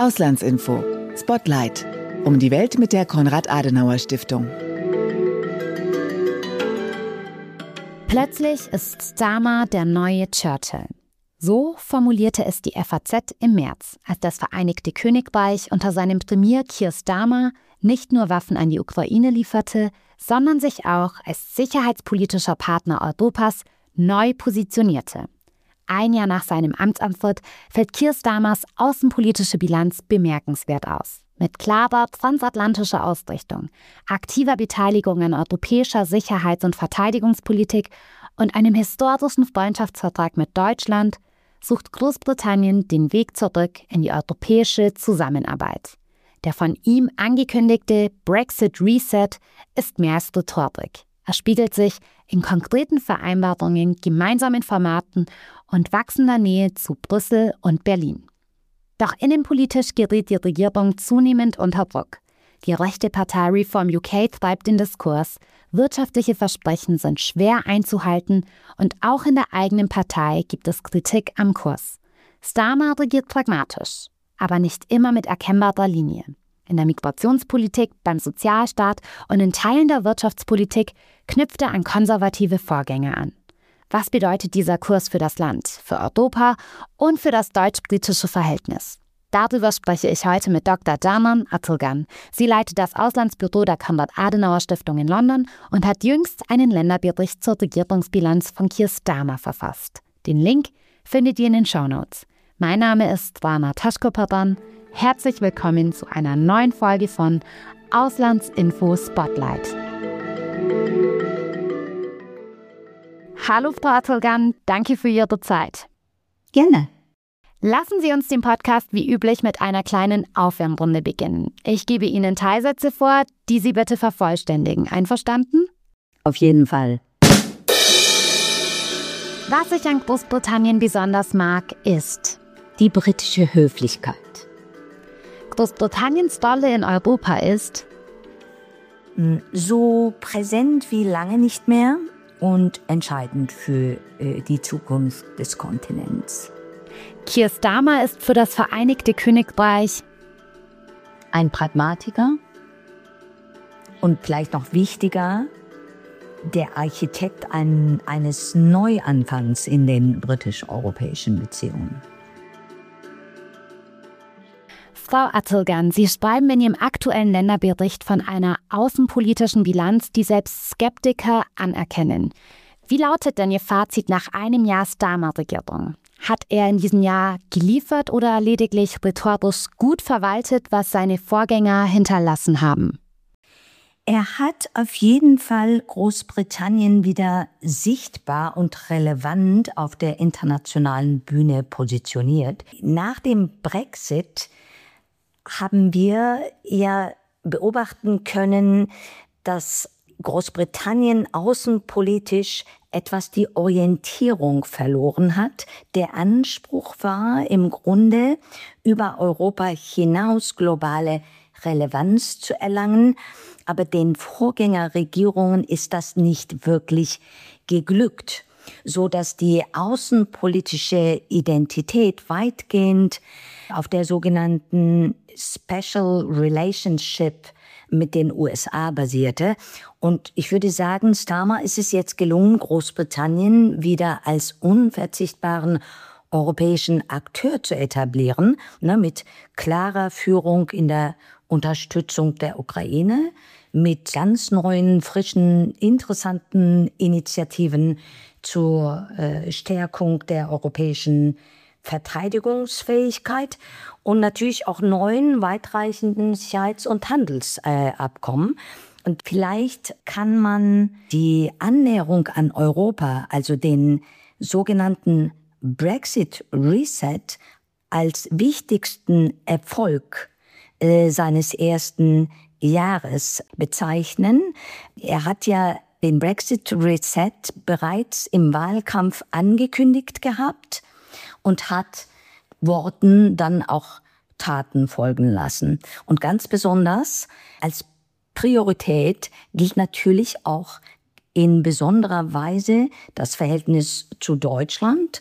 Auslandsinfo. Spotlight. Um die Welt mit der Konrad-Adenauer-Stiftung. Plötzlich ist Starmer der neue Churchill. So formulierte es die FAZ im März, als das Vereinigte Königreich unter seinem Premier Keir Starmer nicht nur Waffen an die Ukraine lieferte, sondern sich auch als sicherheitspolitischer Partner Europas neu positionierte. Ein Jahr nach seinem Amtsantritt fällt Keir Starmers außenpolitische Bilanz bemerkenswert aus. Mit klarer transatlantischer Ausrichtung, aktiver Beteiligung an europäischer Sicherheits- und Verteidigungspolitik und einem historischen Freundschaftsvertrag mit Deutschland sucht Großbritannien den Weg zurück in die europäische Zusammenarbeit. Der von ihm angekündigte Brexit Reset ist mehr als Rhetorik. Er spiegelt sich in konkreten Vereinbarungen, gemeinsamen Formaten und wachsender Nähe zu Brüssel und Berlin. Doch innenpolitisch gerät die Regierung zunehmend unter Druck. Die rechte Partei Reform UK treibt den Diskurs, wirtschaftliche Versprechen sind schwer einzuhalten und auch in der eigenen Partei gibt es Kritik am Kurs. Starmer regiert pragmatisch, aber nicht immer mit erkennbarer Linie. In der Migrationspolitik, beim Sozialstaat und in Teilen der Wirtschaftspolitik knüpft er an konservative Vorgänge an. Was bedeutet dieser Kurs für das Land, für Europa und für das deutsch-britische Verhältnis? Darüber spreche ich heute mit Dr. Canan Atılgan. Sie leitet das Auslandsbüro der Konrad-Adenauer-Stiftung in London und hat jüngst einen Länderbericht zur Regierungsbilanz von Keir Starmer verfasst. Den Link findet ihr in den Shownotes. Mein Name ist Rana Taschkoparan. Herzlich willkommen zu einer neuen Folge von Auslandsinfo Spotlight. Hallo Frau Atılgan, danke für Ihre Zeit. Gerne. Lassen Sie uns den Podcast wie üblich mit einer kleinen Aufwärmrunde beginnen. Ich gebe Ihnen Teilsätze vor, die Sie bitte vervollständigen. Einverstanden? Auf jeden Fall. Was ich an Großbritannien besonders mag, ist die britische Höflichkeit. Großbritanniens Rolle in Europa ist so präsent wie lange nicht mehr und entscheidend für die Zukunft des Kontinents. Keir Starmer ist für das Vereinigte Königreich ein Pragmatiker und vielleicht noch wichtiger, der Architekt eines Neuanfangs in den britisch-europäischen Beziehungen. Frau Atılgan, Sie schreiben in Ihrem aktuellen Länderbericht von einer außenpolitischen Bilanz, die selbst Skeptiker anerkennen. Wie lautet denn Ihr Fazit nach einem Jahr Starmer-Regierung? Hat er in diesem Jahr geliefert oder lediglich rhetorisch gut verwaltet, was seine Vorgänger hinterlassen haben? Er hat auf jeden Fall Großbritannien wieder sichtbar und relevant auf der internationalen Bühne positioniert. Nach dem Brexit haben wir ja beobachten können, dass Großbritannien außenpolitisch etwas die Orientierung verloren hat. Der Anspruch war im Grunde, über Europa hinaus globale Relevanz zu erlangen. Aber den Vorgängerregierungen ist das nicht wirklich geglückt, so dass die außenpolitische Identität weitgehend auf der sogenannten Special Relationship mit den USA basierte. Und ich würde sagen, Starmer ist es jetzt gelungen, Großbritannien wieder als unverzichtbaren europäischen Akteur zu etablieren, mit klarer Führung in der Unterstützung der Ukraine, mit ganz neuen, frischen, interessanten Initiativen zur Stärkung der europäischen Verteidigungsfähigkeit und natürlich auch neuen, weitreichenden Sicherheits- und Handelsabkommen. Und vielleicht kann man die Annäherung an Europa, also den sogenannten Brexit Reset, als wichtigsten Erfolg seines ersten Jahres bezeichnen. Er hat ja den Brexit Reset bereits im Wahlkampf angekündigt gehabt und hat Worten dann auch Taten folgen lassen. Und ganz besonders als Priorität gilt natürlich auch in besonderer Weise das Verhältnis zu Deutschland,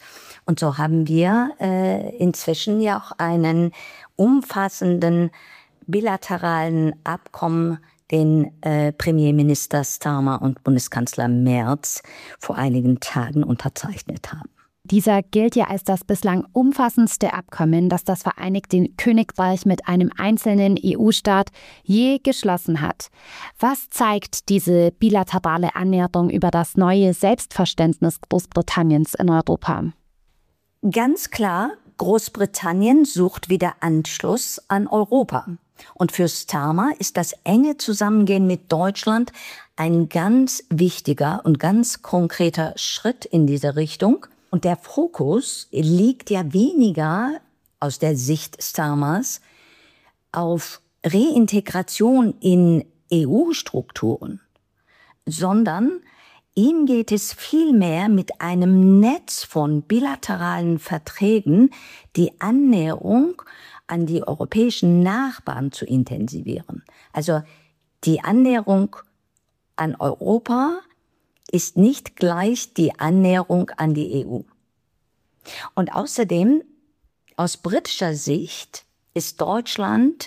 Und so haben wir inzwischen ja auch einen umfassenden bilateralen Abkommen, den Premierminister Starmer und Bundeskanzler Merz vor einigen Tagen unterzeichnet haben. Dieser gilt ja als das bislang umfassendste Abkommen, das das Vereinigte Königreich mit einem einzelnen EU-Staat je geschlossen hat. Was zeigt diese bilaterale Annäherung über das neue Selbstverständnis Großbritanniens in Europa? Ganz klar, Großbritannien sucht wieder Anschluss an Europa. Und für Starmer ist das enge Zusammengehen mit Deutschland ein ganz wichtiger und ganz konkreter Schritt in diese Richtung. Und der Fokus liegt ja weniger aus der Sicht Starmers auf Reintegration in EU-Strukturen, sondern ihm geht es vielmehr mit einem Netz von bilateralen Verträgen die Annäherung an die europäischen Nachbarn zu intensivieren. Also die Annäherung an Europa ist nicht gleich die Annäherung an die EU. Und außerdem, aus britischer Sicht, ist Deutschland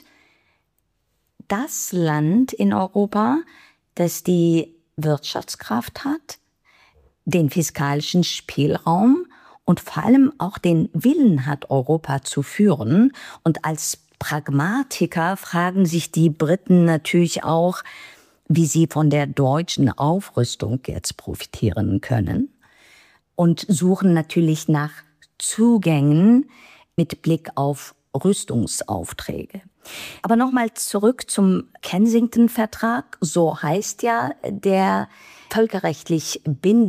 das Land in Europa, das die Wirtschaftskraft hat, den fiskalischen Spielraum und vor allem auch den Willen hat, Europa zu führen. Und als Pragmatiker fragen sich die Briten natürlich auch, wie sie von der deutschen Aufrüstung jetzt profitieren können und suchen natürlich nach Zugängen mit Blick auf Rüstungsaufträge. Aber nochmal zurück zum Kensington-Vertrag. So heißt ja der völkerrechtlich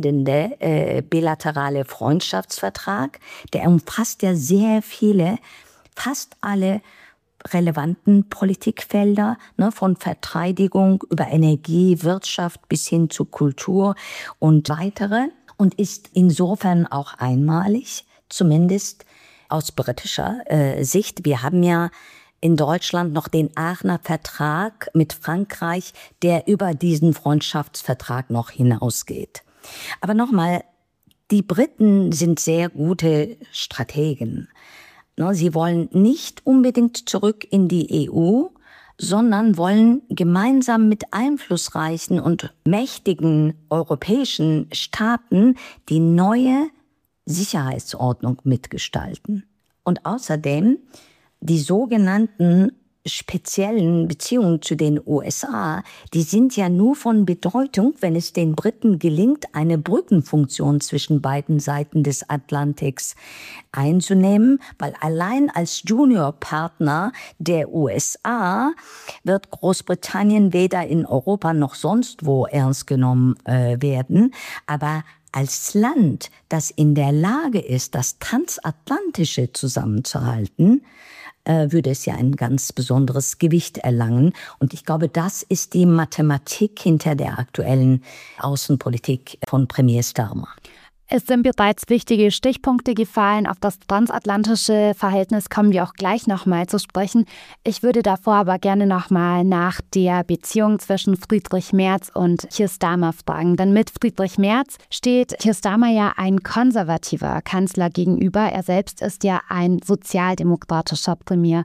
bindende bilaterale Freundschaftsvertrag. Der umfasst ja sehr viele, fast alle relevanten Politikfelder, von Verteidigung über Energie, Wirtschaft bis hin zu Kultur und weitere und ist insofern auch einmalig, zumindest aus britischer Sicht. Wir haben ja in Deutschland noch den Aachener Vertrag mit Frankreich, der über diesen Freundschaftsvertrag noch hinausgeht. Aber nochmal, die Briten sind sehr gute Strategen. Sie wollen nicht unbedingt zurück in die EU, sondern wollen gemeinsam mit einflussreichen und mächtigen europäischen Staaten die neue Sicherheitsordnung mitgestalten. Und außerdem die sogenannten speziellen Beziehungen zu den USA, die sind ja nur von Bedeutung, wenn es den Briten gelingt, eine Brückenfunktion zwischen beiden Seiten des Atlantiks einzunehmen, weil allein als Juniorpartner der USA wird Großbritannien weder in Europa noch sonst wo ernst genommen werden, aber als Land, das in der Lage ist, das Transatlantische zusammenzuhalten, würde es ja ein ganz besonderes Gewicht erlangen. Und ich glaube, das ist die Mathematik hinter der aktuellen Außenpolitik von Premier Starmer. Es sind bereits wichtige Stichpunkte gefallen. Auf das transatlantische Verhältnis kommen wir auch gleich nochmal zu sprechen. Ich würde davor aber gerne nochmal nach der Beziehung zwischen Friedrich Merz und Keir Starmer fragen. Denn mit Friedrich Merz steht Keir Starmer ja ein konservativer Kanzler gegenüber. Er selbst ist ja ein sozialdemokratischer Premier.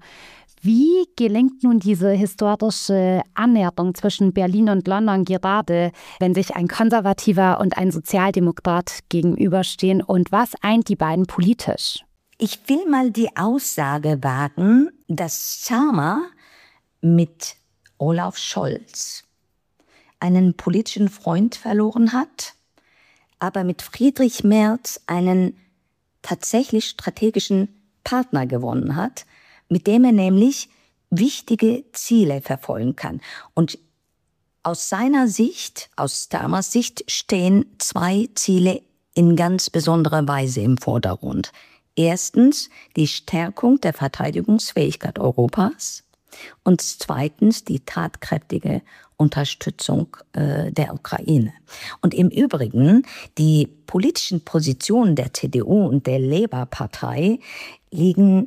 Wie gelingt nun diese historische Annäherung zwischen Berlin und London, gerade wenn sich ein Konservativer und ein Sozialdemokrat gegenüberstehen? Und was eint die beiden politisch? Ich will mal die Aussage wagen, dass Starmer mit Olaf Scholz einen politischen Freund verloren hat, aber mit Friedrich Merz einen tatsächlich strategischen Partner gewonnen hat, mit dem er nämlich wichtige Ziele verfolgen kann. Und aus seiner Sicht, aus Starmers Sicht, stehen zwei Ziele in ganz besonderer Weise im Vordergrund. Erstens die Stärkung der Verteidigungsfähigkeit Europas und zweitens die tatkräftige Unterstützung der Ukraine. Und im Übrigen, die politischen Positionen der CDU und der Labour-Partei liegen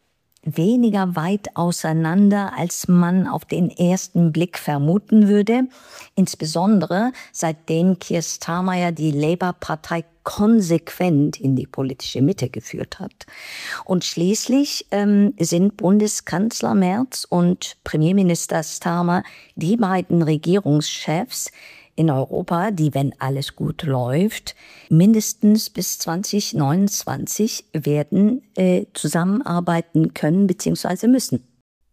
weniger weit auseinander, als man auf den ersten Blick vermuten würde. Insbesondere seitdem Keir Starmer ja die Labour-Partei konsequent in die politische Mitte geführt hat. Und schließlich sind Bundeskanzler Merz und Premierminister Starmer die beiden Regierungschefs in Europa, die, wenn alles gut läuft, mindestens bis 2029 werden zusammenarbeiten können bzw. müssen.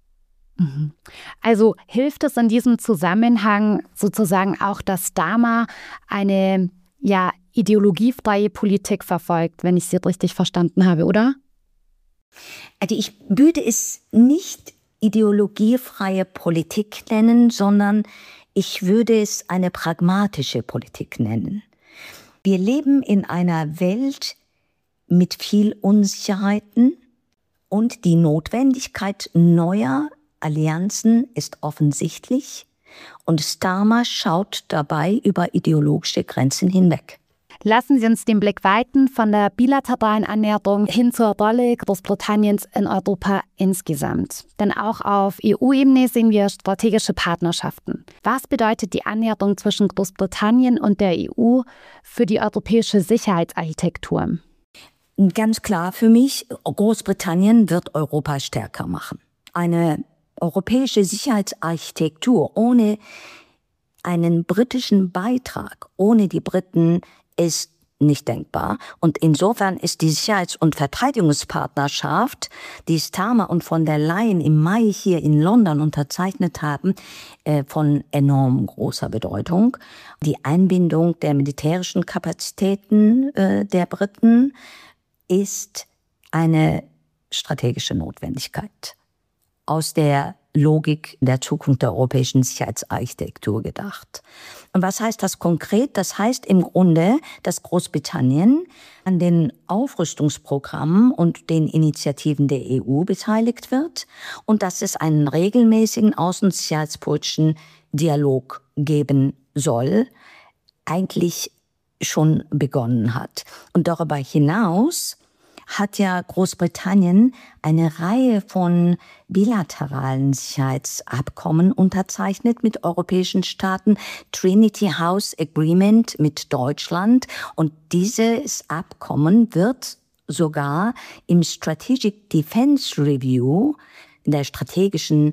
Also hilft es in diesem Zusammenhang sozusagen auch, dass Starmer eine ideologiefreie Politik verfolgt, wenn ich sie richtig verstanden habe, oder? Also ich würde es nicht ideologiefreie Politik nennen, sondern ich würde es eine pragmatische Politik nennen. Wir leben in einer Welt mit viel Unsicherheiten und die Notwendigkeit neuer Allianzen ist offensichtlich und Starmer schaut dabei über ideologische Grenzen hinweg. Lassen Sie uns den Blick weiten von der bilateralen Annäherung hin zur Rolle Großbritanniens in Europa insgesamt. Denn auch auf EU-Ebene sehen wir strategische Partnerschaften. Was bedeutet die Annäherung zwischen Großbritannien und der EU für die europäische Sicherheitsarchitektur? Ganz klar für mich, Großbritannien wird Europa stärker machen. Eine europäische Sicherheitsarchitektur ohne einen britischen Beitrag, ohne die Briten, ist nicht denkbar. Und insofern ist die Sicherheits- und Verteidigungspartnerschaft, die Starmer und von der Leyen im Mai hier in London unterzeichnet haben, von enorm großer Bedeutung. Die Einbindung der militärischen Kapazitäten der Briten ist eine strategische Notwendigkeit. Aus der Logik der Zukunft der europäischen Sicherheitsarchitektur gedacht. Und was heißt das konkret? Das heißt im Grunde, dass Großbritannien an den Aufrüstungsprogrammen und den Initiativen der EU beteiligt wird und dass es einen regelmäßigen außen- und sicherheitspolitischen Dialog geben soll, eigentlich schon begonnen hat. Und darüber hinaus hat ja Großbritannien eine Reihe von bilateralen Sicherheitsabkommen unterzeichnet mit europäischen Staaten, Trinity House Agreement mit Deutschland. Und dieses Abkommen wird sogar im Strategic Defense Review, in der strategischen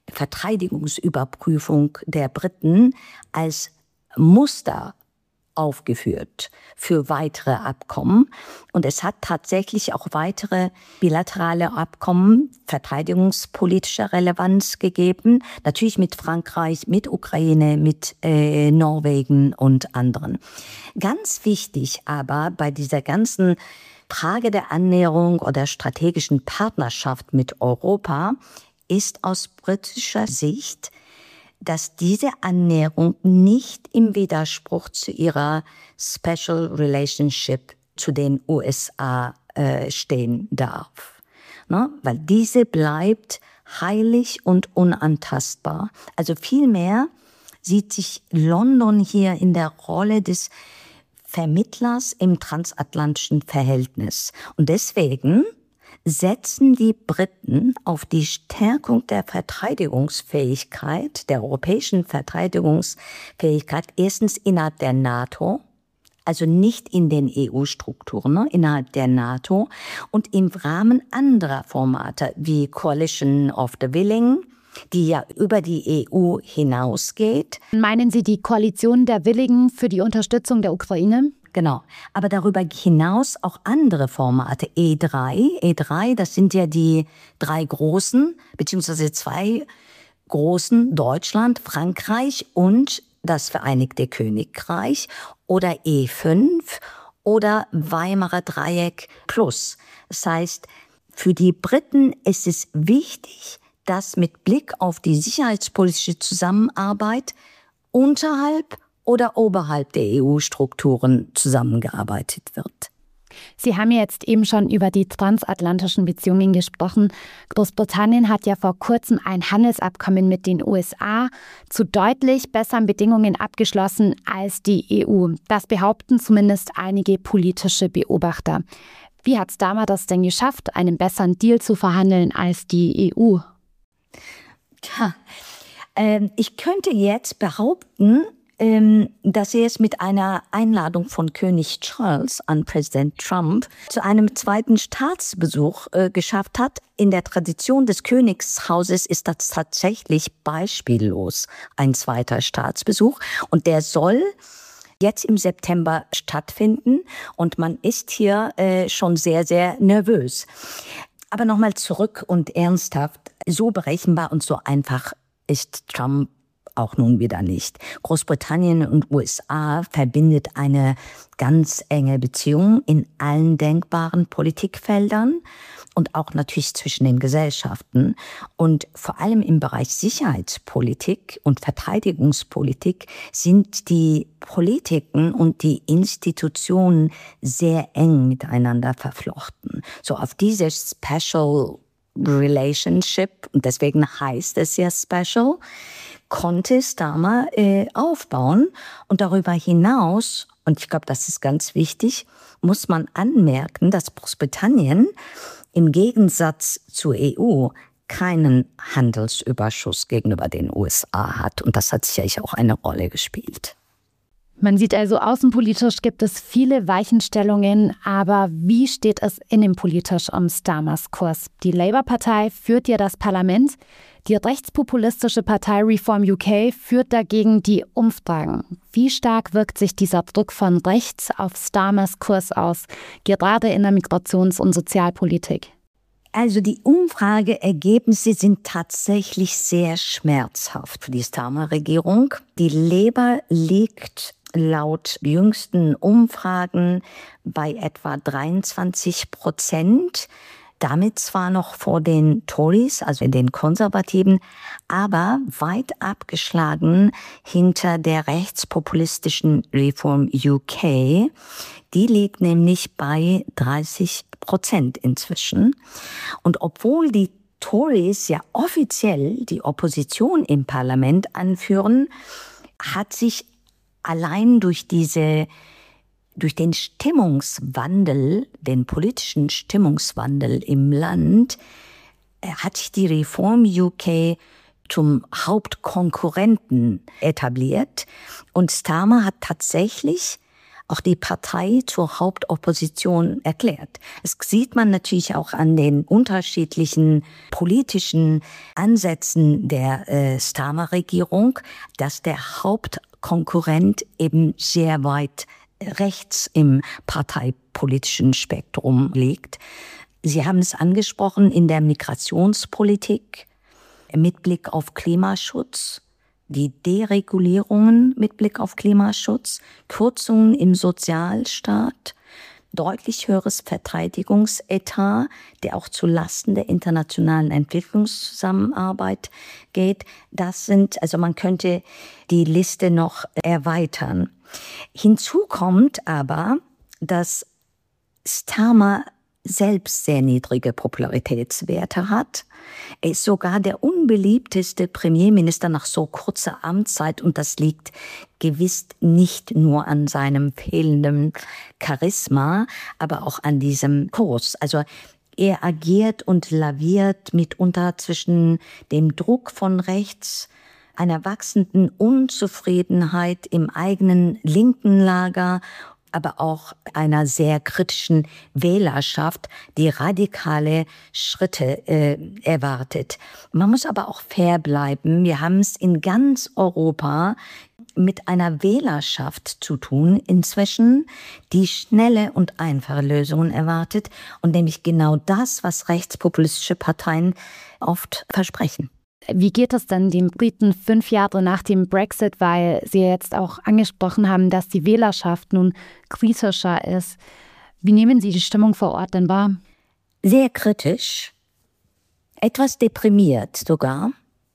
Verteidigungsüberprüfung der Briten, als Muster aufgeführt für weitere Abkommen. Und es hat tatsächlich auch weitere bilaterale Abkommen verteidigungspolitischer Relevanz gegeben. Natürlich mit Frankreich, mit Ukraine, mit Norwegen und anderen. Ganz wichtig aber bei dieser ganzen Frage der Annäherung oder strategischen Partnerschaft mit Europa ist aus britischer Sicht, dass diese Annäherung nicht im Widerspruch zu ihrer Special Relationship zu den USA stehen darf. Ne? Weil diese bleibt heilig und unantastbar. Also vielmehr sieht sich London hier in der Rolle des Vermittlers im transatlantischen Verhältnis. Und deswegen setzen die Briten auf die Stärkung der Verteidigungsfähigkeit, der europäischen Verteidigungsfähigkeit, erstens innerhalb der NATO, also nicht in den EU-Strukturen, ne, innerhalb der NATO und im Rahmen anderer Formate wie Coalition of the Willing, die ja über die EU hinausgeht. Meinen Sie die Koalition der Willigen für die Unterstützung der Ukraine? Genau, aber darüber hinaus auch andere Formate. E3, das sind ja die drei großen, beziehungsweise zwei großen, Deutschland, Frankreich und das Vereinigte Königreich, oder E5 oder Weimarer Dreieck plus. Das heißt, für die Briten ist es wichtig, dass mit Blick auf die sicherheitspolitische Zusammenarbeit unterhalb oder oberhalb der EU-Strukturen zusammengearbeitet wird. Sie haben jetzt eben schon über die transatlantischen Beziehungen gesprochen. Großbritannien hat ja vor kurzem ein Handelsabkommen mit den USA zu deutlich besseren Bedingungen abgeschlossen als die EU. Das behaupten zumindest einige politische Beobachter. Wie hat Starmer das denn geschafft, einen besseren Deal zu verhandeln als die EU? Ich könnte jetzt behaupten, dass er es mit einer Einladung von König Charles an Präsident Trump zu einem zweiten Staatsbesuch geschafft hat. In der Tradition des Königshauses ist das tatsächlich beispiellos, ein zweiter Staatsbesuch. Und der soll jetzt im September stattfinden und man ist hier schon sehr, sehr nervös. Aber nochmal zurück und ernsthaft, so berechenbar und so einfach ist Trump auch nun wieder nicht. Großbritannien und USA verbindet eine ganz enge Beziehung in allen denkbaren Politikfeldern und auch natürlich zwischen den Gesellschaften. Und vor allem im Bereich Sicherheitspolitik und Verteidigungspolitik sind die Politiken und die Institutionen sehr eng miteinander verflochten. So auf diese Special Relationship, und deswegen heißt es ja Special, konnte Starmer aufbauen. Und darüber hinaus, und ich glaube, das ist ganz wichtig, muss man anmerken, dass Großbritannien im Gegensatz zur EU keinen Handelsüberschuss gegenüber den USA hat. Und das hat sicherlich auch eine Rolle gespielt. Man sieht also, außenpolitisch gibt es viele Weichenstellungen, aber wie steht es innenpolitisch um Starmers Kurs? Die Labour-Partei führt ja das Parlament, die rechtspopulistische Partei Reform UK führt dagegen die Umfragen. Wie stark wirkt sich dieser Druck von rechts auf Starmers Kurs aus, gerade in der Migrations- und Sozialpolitik? Also die Umfrageergebnisse sind tatsächlich sehr schmerzhaft für die Starmer-Regierung. Die Labour liegt laut jüngsten Umfragen bei etwa 23%. Damit zwar noch vor den Tories, also den Konservativen, aber weit abgeschlagen hinter der rechtspopulistischen Reform UK. Die liegt nämlich bei 30% inzwischen. Und obwohl die Tories ja offiziell die Opposition im Parlament anführen, hat sich allein durch den Stimmungswandel, den politischen Stimmungswandel im Land, hat sich die Reform UK zum Hauptkonkurrenten etabliert. Und Starmer hat tatsächlich auch die Partei zur Hauptopposition erklärt. Das sieht man natürlich auch an den unterschiedlichen politischen Ansätzen der Starmer-Regierung, dass der Hauptkonkurrent eben sehr weit rechts im parteipolitischen Spektrum liegt. Sie haben es angesprochen, in der Migrationspolitik mit Blick auf Klimaschutz, die Deregulierungen mit Blick auf Klimaschutz, Kürzungen im Sozialstaat, deutlich höheres Verteidigungsetat, der auch zu Lasten der internationalen Entwicklungszusammenarbeit geht. Das sind, also man könnte die Liste noch erweitern. Hinzu kommt aber, dass Starmer selbst sehr niedrige Popularitätswerte hat. Er ist sogar der unbeliebteste Premierminister nach so kurzer Amtszeit und das liegt gewiss nicht nur an seinem fehlenden Charisma, aber auch an diesem Kurs. Also er agiert und laviert mitunter zwischen dem Druck von rechts, einer wachsenden Unzufriedenheit im eigenen linken Lager, aber auch einer sehr kritischen Wählerschaft, die radikale Schritte erwartet. Man muss aber auch fair bleiben. Wir haben es in ganz Europa mit einer Wählerschaft zu tun inzwischen, die schnelle und einfache Lösungen erwartet und nämlich genau das, was rechtspopulistische Parteien oft versprechen. Wie geht es denn den Briten 5 Jahre nach dem Brexit, weil Sie jetzt auch angesprochen haben, dass die Wählerschaft nun kritischer ist? Wie nehmen Sie die Stimmung vor Ort denn wahr? Sehr kritisch, etwas deprimiert sogar,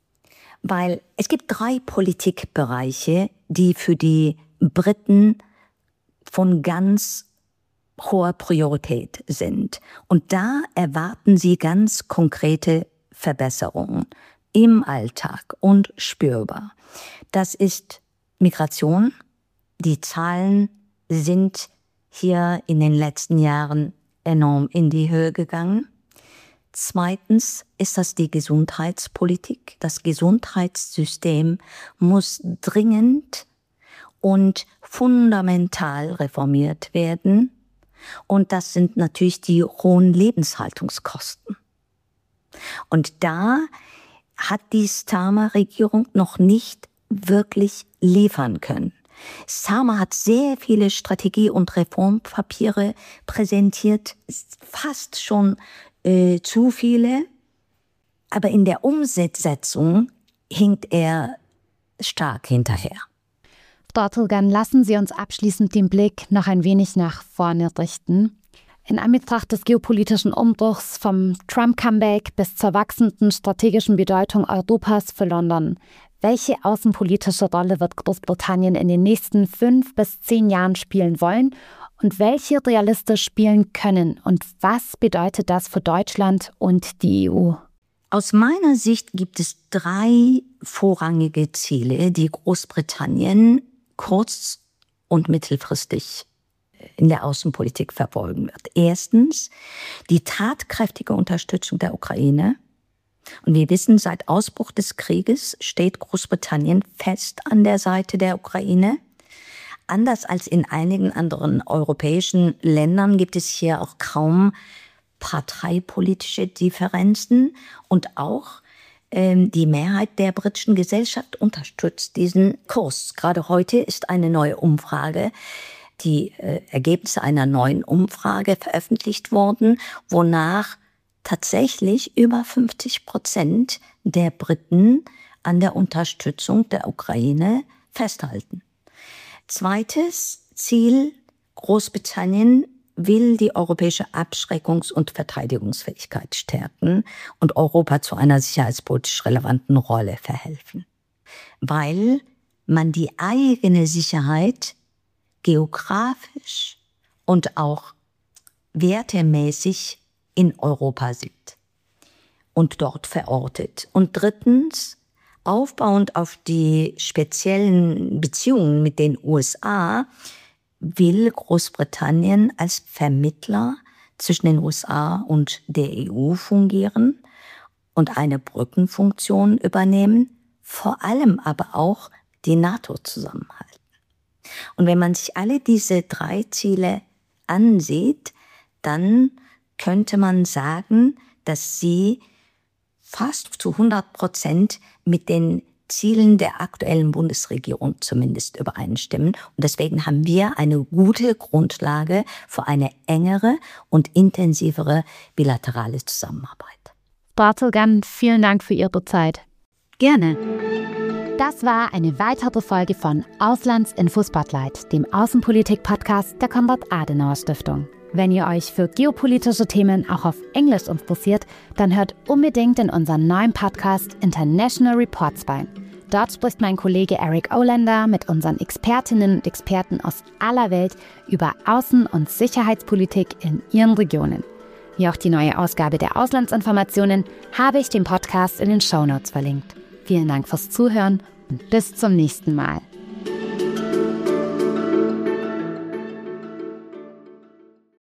weil es gibt 3 Politikbereiche, die für die Briten von ganz hoher Priorität sind. Und da erwarten sie ganz konkrete Verbesserungen im Alltag und spürbar. Das ist Migration. Die Zahlen sind hier in den letzten Jahren enorm in die Höhe gegangen. Zweitens ist das die Gesundheitspolitik. Das Gesundheitssystem muss dringend und fundamental reformiert werden. Und das sind natürlich die hohen Lebenshaltungskosten. Und da hat die Starmer-Regierung noch nicht wirklich liefern können. Starmer hat sehr viele Strategie- und Reformpapiere präsentiert, fast schon zu viele. Aber in der Umsetzung hinkt er stark hinterher. Frau Ertuğan, lassen Sie uns abschließend den Blick noch ein wenig nach vorne richten. In Anbetracht des geopolitischen Umbruchs vom Trump-Comeback bis zur wachsenden strategischen Bedeutung Europas für London, welche außenpolitische Rolle wird Großbritannien in den nächsten 5 bis 10 Jahren spielen wollen und welche realistisch spielen können? Und was bedeutet das für Deutschland und die EU? Aus meiner Sicht gibt es 3 vorrangige Ziele, die Großbritannien kurz- und mittelfristig in der Außenpolitik verfolgen wird. Erstens die tatkräftige Unterstützung der Ukraine. Und wir wissen, seit Ausbruch des Krieges steht Großbritannien fest an der Seite der Ukraine. Anders als in einigen anderen europäischen Ländern gibt es hier auch kaum parteipolitische Differenzen und auch die Mehrheit der britischen Gesellschaft unterstützt diesen Kurs. Gerade heute ist eine neue Umfrage, die Ergebnisse einer neuen Umfrage veröffentlicht worden, wonach tatsächlich über 50% der Briten an der Unterstützung der Ukraine festhalten. Zweites Ziel: Großbritannien will die europäische Abschreckungs- und Verteidigungsfähigkeit stärken und Europa zu einer sicherheitspolitisch relevanten Rolle verhelfen, weil man die eigene Sicherheit geografisch und auch wertemäßig in Europa sieht und dort verortet. Und drittens, aufbauend auf die speziellen Beziehungen mit den USA, will Großbritannien als Vermittler zwischen den USA und der EU fungieren und eine Brückenfunktion übernehmen, vor allem aber auch die NATO zusammenhalten. Und wenn man sich alle diese 3 Ziele ansieht, dann könnte man sagen, dass sie fast zu 100% mit den Zielen der aktuellen Bundesregierung zumindest übereinstimmen. Und deswegen haben wir eine gute Grundlage für eine engere und intensivere bilaterale Zusammenarbeit. Frau Ertuğan, vielen Dank für Ihre Zeit. Gerne. Das war eine weitere Folge von Auslandsinfo Spotlight, dem Außenpolitik-Podcast der Konrad-Adenauer-Stiftung. Wenn ihr euch für geopolitische Themen auch auf Englisch interessiert, dann hört unbedingt in unseren neuen Podcast International Reports rein. Dort spricht mein Kollege Eric Olander mit unseren Expertinnen und Experten aus aller Welt über Außen- und Sicherheitspolitik in ihren Regionen. Wie auch die neue Ausgabe der Auslandsinformationen habe ich den Podcast in den Shownotes verlinkt. Vielen Dank fürs Zuhören und bis zum nächsten Mal.